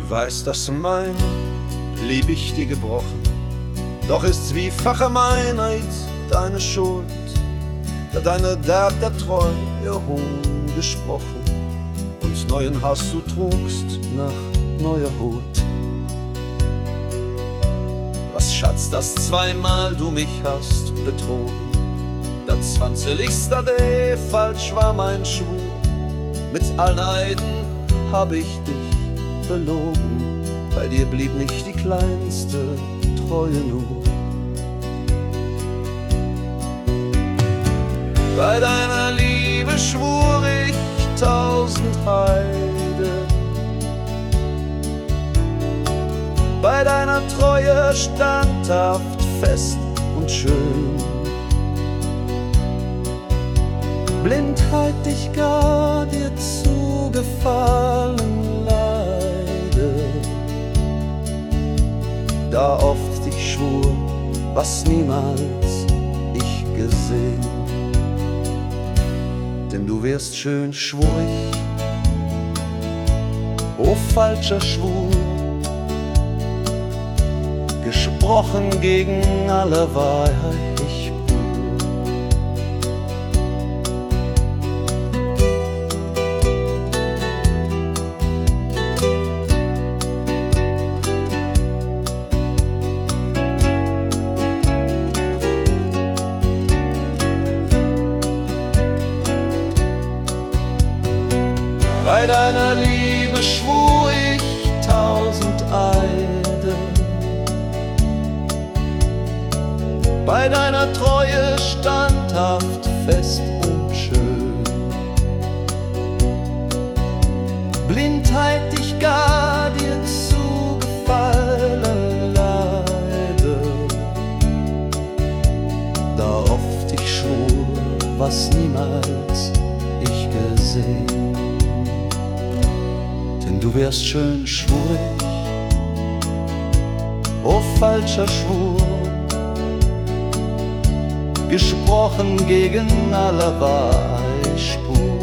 Du weißt, dass mein lieb ich dir gebrochen, doch ist's wie fache Meinheit deine Schuld, da deine Derb der Treu ihr Hohn gesprochen und neuen Hass du trugst nach neuer Hut. Was, Schatz, dass zweimal du mich hast betrogen, der 20. Day falsch war mein Schwur, mit allen Eiden hab ich dich belogen, bei dir blieb nicht die kleinste Treue nur. Bei deiner Liebe schwur ich 1000 Heide, bei deiner Treue standhaft, fest und schön. Blindheit dich gar dir zu gefallen leide, da oft ich schwur, was niemals ich gesehen. Denn du wirst schön, schwur ich, o falscher Schwur, gesprochen gegen alle Wahrheit ich Bei deiner Liebe schwur ich 1000 Eide, bei deiner Treue standhaft, fest und schön. Blindheit dich gar dir zu gefallen leide, da oft ich schwur, was niemals ich gesehen. Denn du wärst schön, schwur ich, o falscher Schwur, gesprochen gegen aller Wahrheit Spur.